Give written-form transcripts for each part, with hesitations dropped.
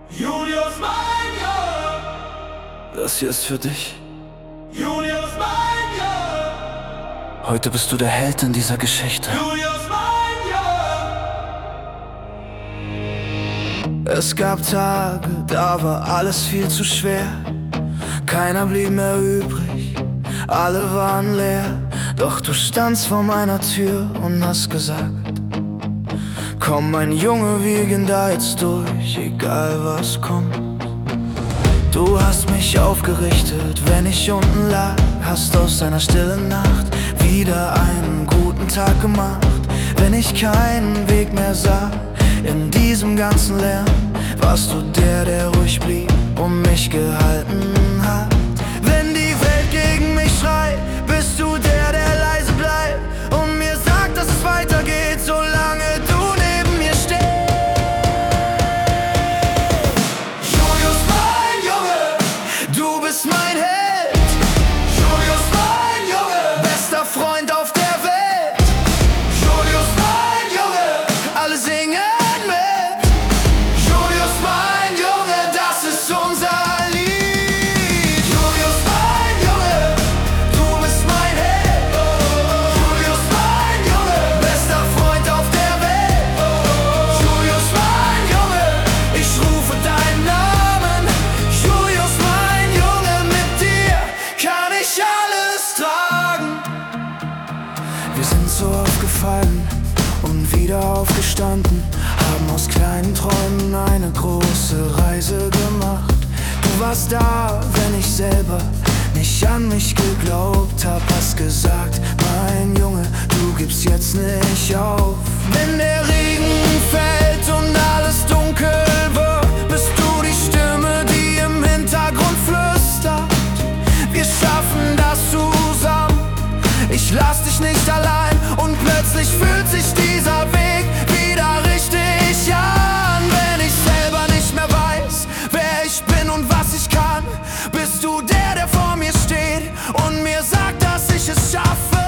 Julius, mein Junge, Das hier ist für dich. Julius, mein Junge, Heute bist du der Held in dieser Geschichte. Julius, mein Junge. Es gab Tage, da war alles viel zu schwer. Keiner blieb mehr übrig, alle waren leer. Doch du standst vor meiner Tür und hast gesagt: Komm, mein Junge, wir gehen da jetzt durch, egal was kommt. Du hast mich aufgerichtet, wenn ich unten lag, hast aus einer stillen Nacht wieder einen guten Tag gemacht. Wenn ich keinen Weg mehr sah in diesem ganzen Lärm, warst du der ruhig blieb und mich gehalten hat. Wenn die Welt gegen mich schreit, bist du der leise bleibt und mir sagt, dass es weitergeht, solange du neben mir stehst. Julius, mein Junge, Du bist mein Held, Julius, mein Junge, bester Freund auf der Welt. Julius, mein Junge, Alle singen mit. Julius, mein Junge, das ist unser Lied. Julius, mein Junge, du bist mein Held. Julius, mein Junge, Bester Freund auf der Welt. Julius, mein Junge, Ich rufe deinen Namen. Julius, mein Junge, mit dir kann ich alles tragen. Wir sind so aufgefallen und wieder aufgestanden, haben aus kleinen Träumen eine große Reise gemacht. Du warst da, wenn ich selber nicht an mich geglaubt hab, hast gesagt: Mein Junge, du gibst jetzt nicht auf. Wenn der Regen fällt und alles dunkel wird, bist du die Stimme, die im Hintergrund flüstert: Wir schaffen das zusammen, ich lass dich nicht allein. Und plötzlich fühlt sich dieser Weg wieder richtig an. Wenn ich selber nicht mehr weiß, wer ich bin und was ich kann, bist du der vor mir steht und mir sagt, dass ich es schaffe.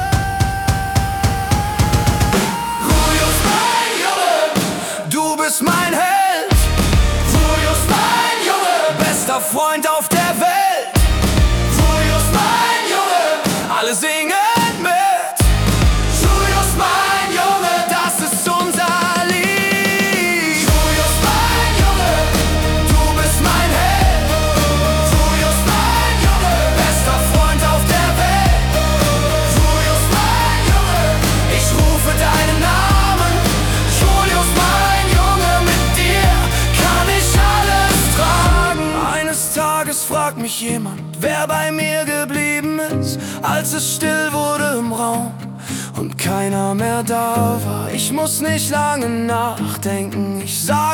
Julius, mein Junge, Du bist mein Held, Julius, mein Junge, bester Freund auf der Welt. Julius, mein Junge, Alle singen mit. Julius, mein Junge, Das ist unser Lied. Julius, mein Junge, Du bist mein Held, Julius, mein Junge, bester Freund auf der Welt. Julius, mein Junge, Ich rufe deinen Namen. Julius, mein Junge, Mit dir kann ich alles tragen. Eines Tages fragt mich jemand, wer bei mir geblieben ist, als es still wurde im Raum und keiner mehr da war. Ich muss nicht lange nachdenken, ich sag